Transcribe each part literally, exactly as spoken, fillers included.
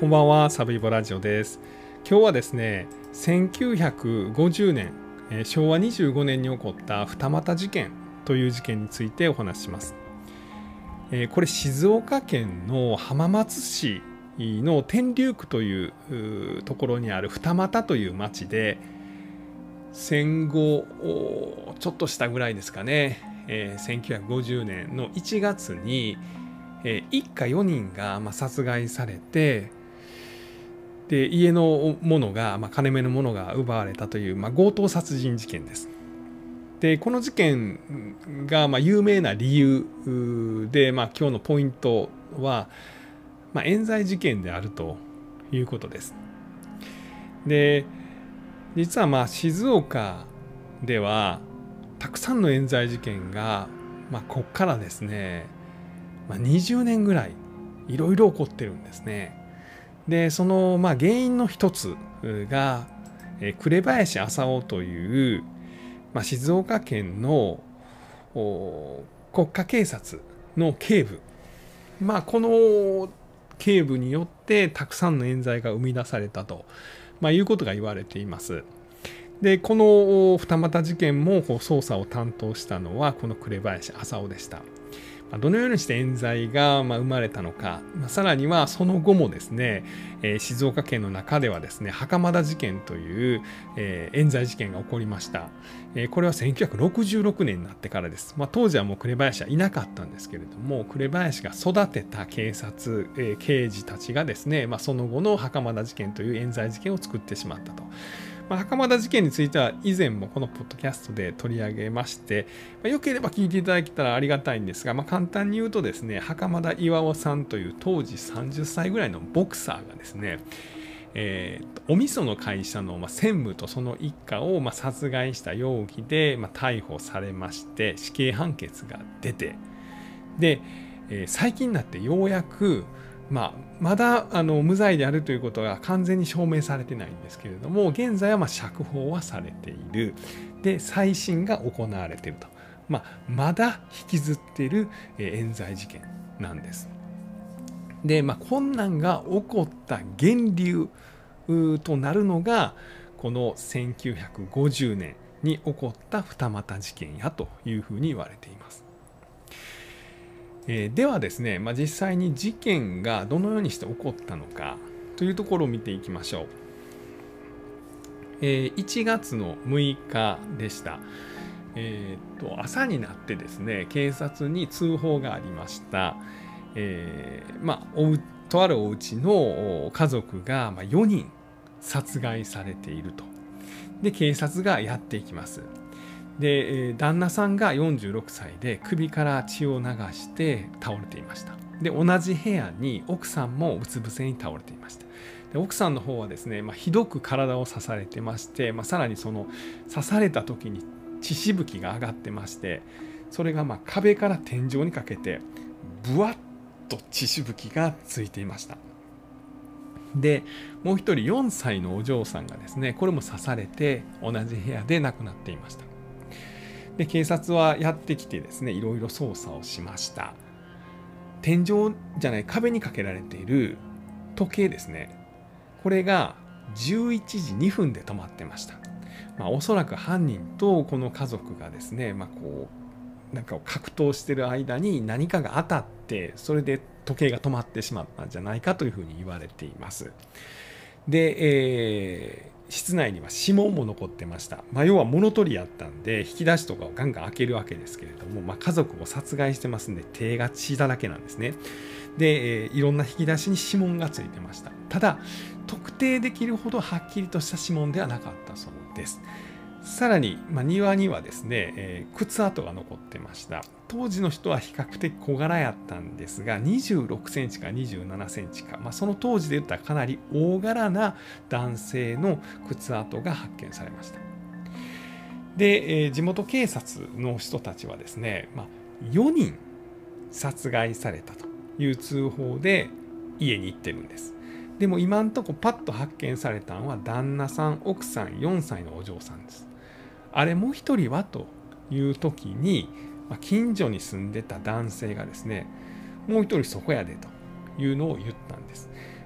こんばんは、サブイボラジオです。今日はですね、せんきゅうひゃくごじゅうねん、えー、しょうわにじゅうごねんに起こった二俣事件という事件についてお話しします。えー、これ静岡県の浜松市の天竜区というところにある二俣という町で、戦後ちょっとしたぐらいですかね、えー、せんきゅうひゃくごじゅうねんのいちがつに、えー、一家よにんが、まあ、殺害されて、で家のものが、まあ、金目のものが奪われたという、まあ、強盗殺人事件です。でこの事件が、まあ、有名な理由で、まあ、今日のポイントは、まあ、冤罪事件であるということです。で実はまあ静岡ではたくさんの冤罪事件が、まあ、ここからですね、まあ、にじゅうねんぐらいいろいろ起こってるんですね。でそのまあ原因の一つが紅林浅尾という、まあ、静岡県の国家警察の警部、まあ、この警部によってたくさんの冤罪が生み出されたと、まあ、いうことが言われています。でこの二俣事件もこう捜査を担当したのはこの紅林浅尾でした。どのようにして冤罪が生まれたのか、さらにはその後もですね、静岡県の中ではですね、袴田事件という冤罪事件が起こりました。これはせんきゅうひゃくろくじゅうろくねんになってからです。まあ、当時はもう紅林はいなかったんですけれども、紅林が育てた警察、刑事たちがですね、まあ、その後の袴田事件という冤罪事件を作ってしまったと。まあ、袴田事件については以前もこのポッドキャストで取り上げまして、まあ、よければ聞いていただけたらありがたいんですが、まあ、簡単に言うとですね、袴田巌さんという当時さんじゅっさいぐらいのボクサーがですね、えー、お味噌の会社の専務とその一家をまあ殺害した容疑でまあ逮捕されまして死刑判決が出て、で、えー、最近になってようやくまあ、まだあの無罪であるということが完全に証明されてないんですけれども、現在はまあ釈放はされている。で、再審が行われていると。まあ、まだ引きずっている冤罪事件なんです。で、まあ、困難が起こった源流となるのが、このせんきゅうひゃくごじゅうねんに起こった二俣事件やというふうに言われています。えー、ではですね、まあ、実際に事件がどのようにして起こったのかというところを見ていきましょう。えー、いちがつのむいかでした。えー、と朝になってですね、警察に通報がありました。えーまあ、おとあるお家の家族がよにん殺害されていると。で、警察がやっていきます。で旦那さんがよんじゅうろくさいで首から血を流して倒れていました。で同じ部屋に奥さんもうつ伏せに倒れていました。で奥さんの方はですね、まあ、ひどく体を刺されてまして、まあ、さらにその刺された時に血しぶきが上がってまして、それがまあ壁から天井にかけてブワッと血しぶきがついていました。でもう一人よんさいのお嬢さんがですね、これも刺されて同じ部屋で亡くなっていました。で警察はやってきてですね、いろいろ捜査をしました。天井じゃない壁にかけられている時計ですね、これがじゅういちじにふんで止まってました。まあ、おそらく犯人とこの家族がですね、まあ、こうなんか格闘している間に何かが当たって、それで時計が止まってしまったんじゃないかというふうに言われています。で、えー室内には指紋も残ってました。まあ、要は物取りやったんで引き出しとかをガンガン開けるわけですけれども、まあ、家族を殺害してますんで手が血だらけなんですね。で、えー、いろんな引き出しに指紋がついてました。ただ特定できるほどはっきりとした指紋ではなかったそうです。さらに、まあ、庭にはですね、えー、靴跡が残ってました。当時の人は比較的小柄やったんですが、にじゅうろくセンチかにじゅうななセンチか、まあ、その当時で言ったらかなり大柄な男性の靴跡が発見されました。で、えー、地元警察の人たちはですね、まあ、よにん殺害されたという通報で家に行ってるんです。でも今んとこパッと発見されたのは旦那さん、奥さん、よんさいのお嬢さんです。あれもう一人はという時に、近所に住んでた男性がですね、もう一人そこやでというのを言ったんです。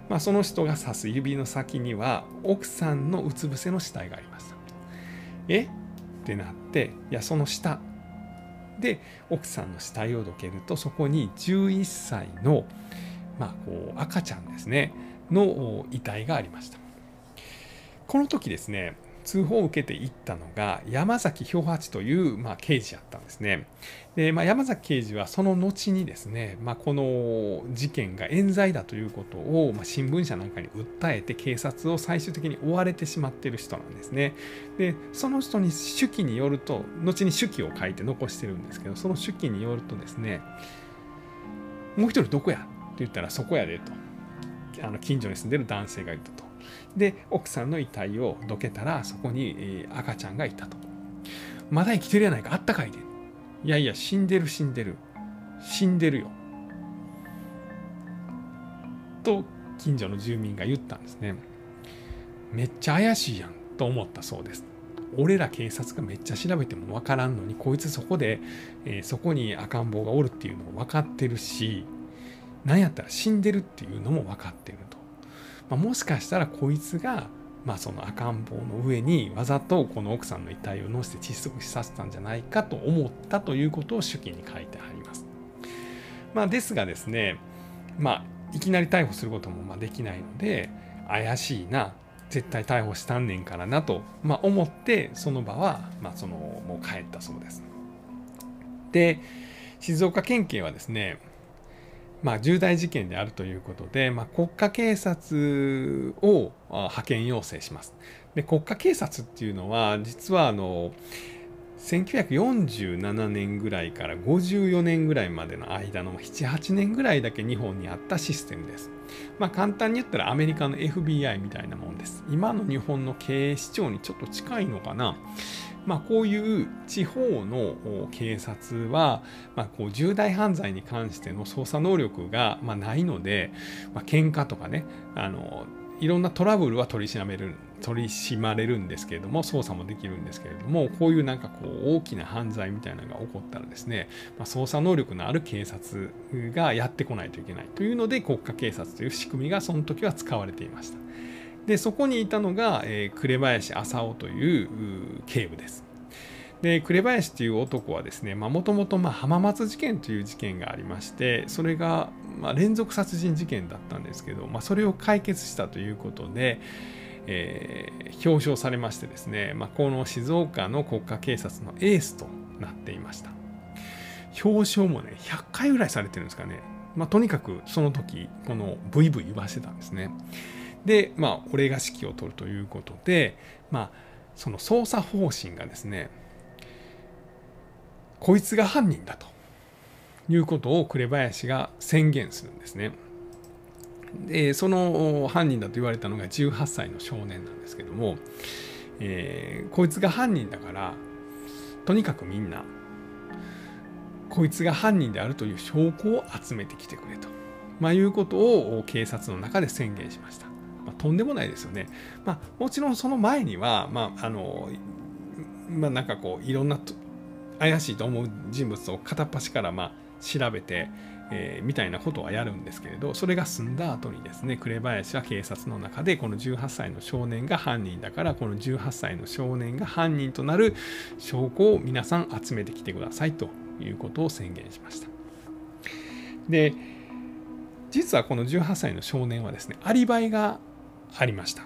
まあ、その人が指す指の先には奥さんのうつ伏せの死体がありました。えってなって、いやその下で奥さんの死体をどけると、そこにじゅういっさいの、まあ、こう赤ちゃんですねの遺体がありました。この時ですね、通報を受けていったのが山崎兵八という、まあ、刑事やったんですね。で、まあ、山崎刑事はその後にですね、まあ、この事件が冤罪だということを、まあ、新聞社なんかに訴えて警察を最終的に追われてしまっている人なんですね。で、その人に手記によると、後に手記を書いて残してるんですけど、その手記によるとですね、もう一人どこやって言ったら、そこやでと、あの近所に住んでる男性が言ったと。で、奥さんの遺体をどけたら、そこに赤ちゃんがいたと。まだ生きてるやないか、あったかいで。いやいや、死んでる死んでる。死んでるよ。と、近所の住民が言ったんですね。めっちゃ怪しいやんと思ったそうです。俺ら警察がめっちゃ調べても分からんのに、こいつそこで、えー、そこに赤ん坊がおるっていうのも分かってるし、なんやったら死んでるっていうのも分かってると。まあ、もしかしたらこいつが、まあ、その赤ん坊の上にわざとこの奥さんの遺体を乗せて窒息死させたんじゃないかと思ったということを手記に書いてあります。まあ、ですがですね、まあ、いきなり逮捕することもまあできないので、怪しいな、絶対逮捕したんねんからなと、まあ、思ってその場は、まあ、そのもう帰ったそうです。で、静岡県警はですね、まあ、重大事件であるということで、まあ、国家警察を派遣要請します。で、国家警察っていうのは実はあのせんきゅうひゃくよんじゅうななねんぐらいからごじゅうよねんぐらいまでの間のななはちねんぐらいだけ日本にあったシステムです。まあ、簡単に言ったらアメリカの エフビーアイ みたいなもんです。今の日本の警視庁にちょっと近いのかな。まあ、こういう地方の警察は、まあ、こう重大犯罪に関しての捜査能力がまあないので、まあ、喧嘩とかね、あのいろんなトラブルは取り締まれる取り締まれるんですけれども、捜査もできるんですけれども、こういうなんかこう大きな犯罪みたいなのが起こったらですね、まあ、捜査能力のある警察がやってこないといけないというので、国家警察という仕組みがその時は使われていました。で、そこにいたのが、えー、紅林浅尾という警部です。で、紅林という男はですね、もともと浜松事件という事件がありまして、それがまあ連続殺人事件だったんですけど、まあ、それを解決したということで、えー、表彰されましてですね、まあ、この静岡の国家警察のエースとなっていました。表彰もね、ひゃっかいぐらいされてるんですかね。まあ、とにかくその時、このブイブイ言わしてたんですね。で、まあ、俺が指揮を取るということで、まあ、その捜査方針がですね、こいつが犯人だということを紅林が宣言するんですね。で、その犯人だと言われたのがじゅうはっさいの少年なんですけども、えー、こいつが犯人だから、とにかくみんな、こいつが犯人であるという証拠を集めてきてくれと、まあ、いうことを警察の中で宣言しました。まあ、とんでもないですよね。まあ、もちろんその前には、まあ、あの、まあ、なんかこう、いろんな怪しいと思う人物を片っ端からまあ調べて、えー、みたいなことはやるんですけれど、それが済んだ後にですね、紅林は警察の中でこのじゅうはっさいの少年が犯人だから、このじゅうはっさいの少年が犯人となる証拠を皆さん集めてきてくださいということを宣言しました。で、実はこのじゅうはっさいの少年はですね、アリバイがありました。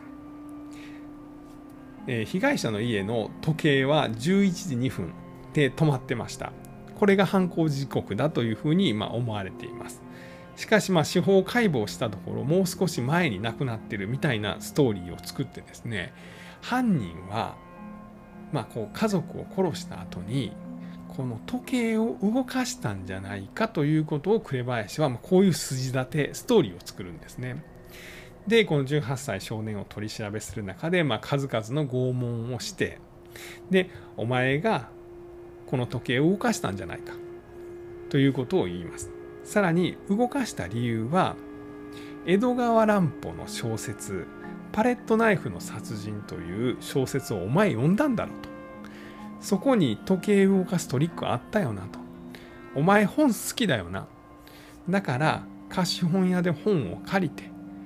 えー、被害者の家の時計はじゅういちじにふんで止まってました。これが犯行時刻だというふうにまあ思われています。しかしまあ司法解剖したところ、もう少し前に亡くなってるみたいなストーリーを作ってですね、犯人はまあこう家族を殺した後にこの時計を動かしたんじゃないかということを紅林はまあこういう筋立てストーリーを作るんですね。で、このじゅうはっさい少年を取り調べする中で、まあ数々の拷問をして、で、お前がこの時計を動かしたんじゃないかということを言います。さらに動かした理由は、江戸川乱歩の小説パレットナイフの殺人という小説をお前読んだんだろうと。そこに時計を動かすトリックあったよなと。お前本好きだよな。だから貸本屋で本を借りて、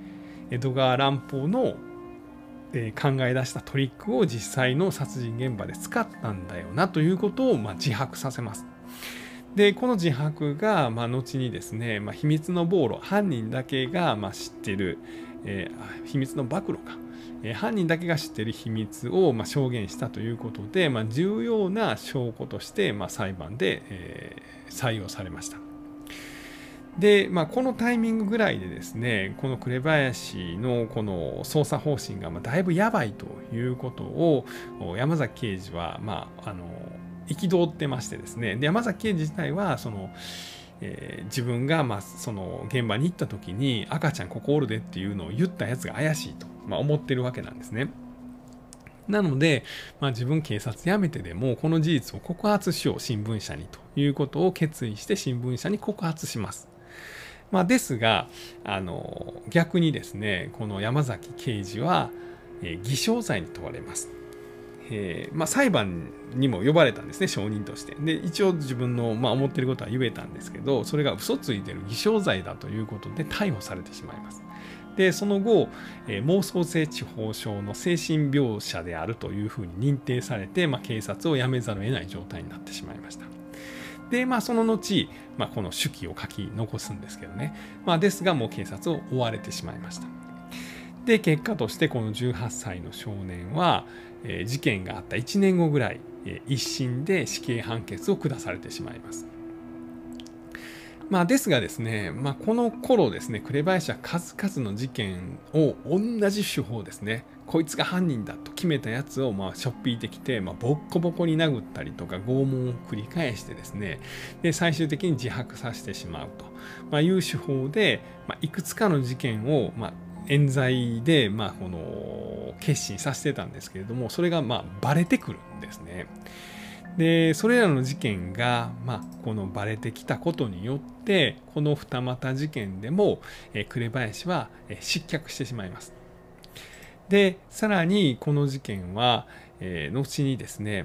エドガー・ランポーの、えー、考え出したトリックを実際の殺人現場で使ったんだよなということを、まあ、自白させます。でこの自白が、まあ、後にですね、まあ、秘密の暴露、犯人だけが、まあ、知ってる、えー、秘密の暴露か、えー、犯人だけが知ってる秘密を、まあ、証言したということで、まあ、重要な証拠として、まあ、裁判で、えー、採用されました。で、まあ、このタイミングぐらいでですね、この紅林のこの捜査方針がまあだいぶやばいということを山崎刑事は、まあ、あの憤ってましてですね、で山崎刑事自体はその、えー、自分がまあその現場に行った時に赤ちゃんここおるでっていうのを言ったやつが怪しいと、まあ、思ってるわけなんですね。なので、まあ、自分警察辞めてでもこの事実を告発しよう新聞社にということを決意して新聞社に告発します。まあ、ですがあの逆にですねこの山崎刑事は、えー、偽証罪に問われます。えーまあ、裁判にも呼ばれたんですね、証人として。で一応自分の、まあ、思っていることは言えたんですけど、それが嘘ついてる偽証罪だということで逮捕されてしまいます。でその後、えー、妄想性痴呆症の精神病者であるというふうに認定されて、まあ、警察を辞めざるを得ない状態になってしまいました。でまあその後、まあ、この手記を書き残すんですけどね、まあ、ですがもう警察を追われてしまいました。で結果としてこのじゅうはっさいの少年は、えー、事件があったいちねんごぐらい、えー、一審で死刑判決を下されてしまいます。まあ、ですがですね、まあ、この頃ですね紅林は数々の事件を同じ手法ですね、こいつが犯人だと決めたやつをまあしょっぴいてきて、まあ、ボッコボコに殴ったりとか拷問を繰り返してですね、で最終的に自白させてしまうと、まあ、いう手法で、まあ、いくつかの事件を、まあ、冤罪で、まあ、この決心させてたんですけれども、それがまあバレてくるんですね。でそれらの事件が、まあ、このバレてきたことによってこの二俣事件でも、えー、紅林は、えー、失脚してしまいます。でさらにこの事件は、えー、後にですね、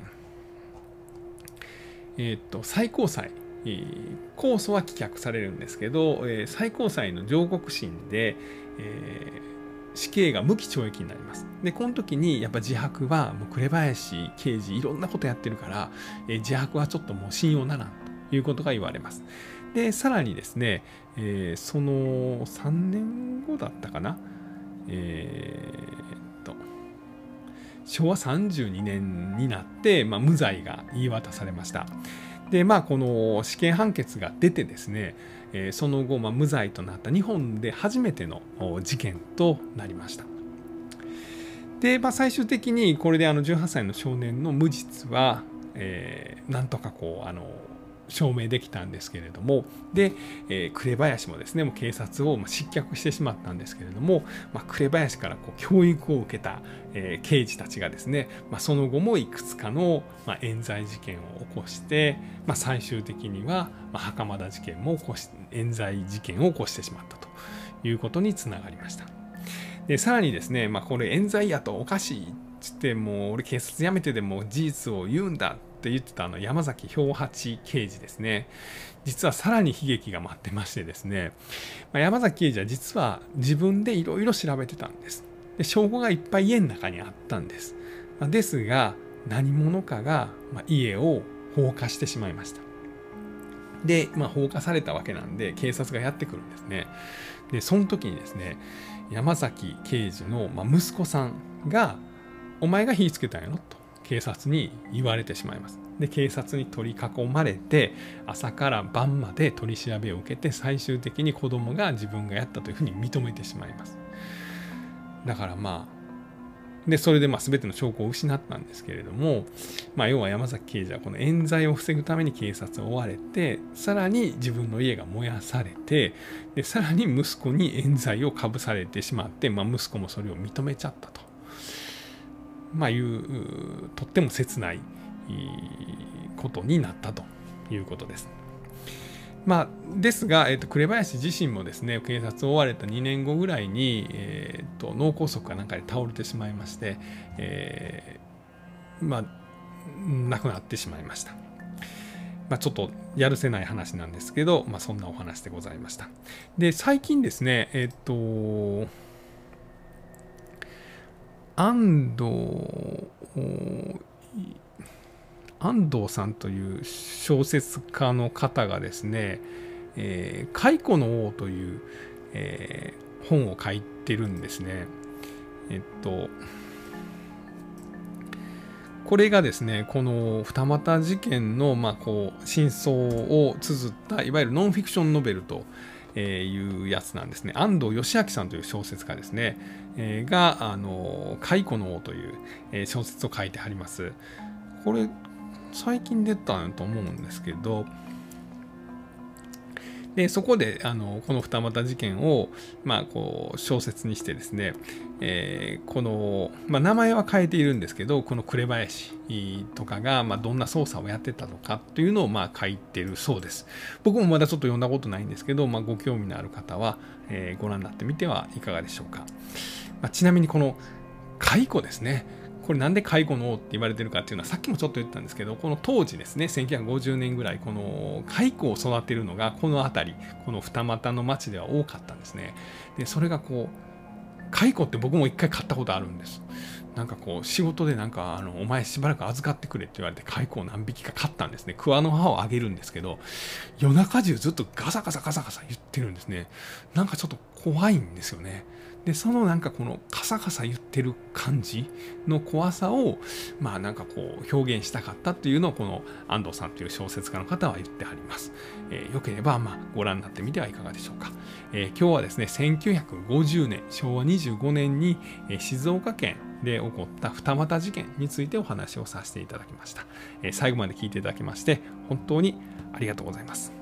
えー、っと最高裁、えー、控訴は棄却されるんですけど、えー、最高裁の上告審で、えー死刑が無期懲役になります。でこの時にやっぱ自白はもう紅林刑事いろんなことやってるから、えー、自白はちょっともう信用ならんということが言われます。でさらにですね、えー、そのさんねんごだったかな、えー、っとしょうわさんじゅうにねんになって、まあ、無罪が言い渡されました。でまあこの死刑判決が出てですね、えー、その後、まあ、無罪となった日本で初めての事件となりました。で、まあ、最終的にこれであのじゅうはっさいの少年の無実は、えー、なんとかこうあの証明できたんですけれども、で、えー、紅林もですねもう警察を失脚してしまったんですけれども、まあ、紅林からこう教育を受けた、えー、刑事たちがですね、まあ、その後もいくつかの、まあ、冤罪事件を起こして、まあ、最終的には、まあ、袴田事件も起こし冤罪事件を起こしてしまったということにつながりました。でさらにですね、まあ、これ冤罪やとおかしいっつってもう俺警察辞めてでも事実を言うんだって言ってたあの山崎兵八刑事ですね、実はさらに悲劇が待ってましてですね、まあ、山崎刑事は実は自分でいろいろ調べてたんです。で証拠がいっぱい家の中にあったんです。まあ、ですが何者かが家を放火してしまいました。で、まあ、放火されたわけなんで警察がやってくるんですね。でその時にですね山崎刑事の息子さんがお前が火つけたんやろと警察に言われてしまいます。で警察に取り囲まれて朝から晩まで取り調べを受けて最終的に子供が自分がやったというふうに認めてしまいます。だからまあでそれでまあ全ての証拠を失ったんですけれども、まあ、要は山崎刑事はこの冤罪を防ぐために警察を追われてさらに自分の家が燃やされてでさらに息子に冤罪をかぶされてしまって、まあ、息子もそれを認めちゃったと、まあ、いうとっても切ないことになったということです。まあ、ですが、えー、と紅林自身もですね警察を追われたにねんごぐらいに、えー、と脳梗塞かなんかで倒れてしまいまして、えー、まあ亡くなってしまいました。まあ、ちょっとやるせない話なんですけど、まあ、そんなお話でございました。で最近ですねえっ、ー、と安藤安藤さんという小説家の方がですね、えー、蚕の王という、えー、本を書いてるんですね。えっとこれがですね、この二俣事件の、まあ、こう真相を綴ったいわゆるノンフィクションノベルというやつなんですね。安藤義明さんという小説家ですね、えー、があの蚕の王という小説を書いてあります。これ最近出たと思うんですけど、でそこであのこの二俣事件を、まあ、こう小説にしてですね、えー、この、まあ、名前は変えているんですけど、この紅林とかが、まあ、どんな捜査をやってたのかというのを、まあ、書いてるそうです。僕もまだちょっと読んだことないんですけど、まあ、ご興味のある方は、えー、ご覧になってみてはいかがでしょうか。まあ、ちなみにこの蚕ですね、これなんで蚕の王って言われてるかっていうのはさっきもちょっと言ったんですけど、この当時ですね、せんきゅうひゃくごじゅうねんぐらい、この蚕を育てるのがこの辺り、この二俣の町では多かったんですね。でそれがこう蚕って僕も一回買ったことあるんです。なんかこう仕事でなんかあのお前しばらく預かってくれって言われて蚕を何匹か買ったんですね。桑の葉をあげるんですけど、夜中中ずっとガサガサガサガサ言ってるんですね。なんかちょっと怖いんですよね。でそのなんかこのカサカサ言ってる感じの怖さをまあなんかこう表現したかったっていうのをこの安藤さんという小説家の方は言ってあります。えー、よければまあご覧になってみてはいかがでしょうか。えー、今日はですねせんきゅうひゃくごじゅうねんしょうわにじゅうごねんに、えー、静岡県で起こった二俣事件についてお話をさせていただきました。えー、最後まで聞いていただきまして本当にありがとうございます。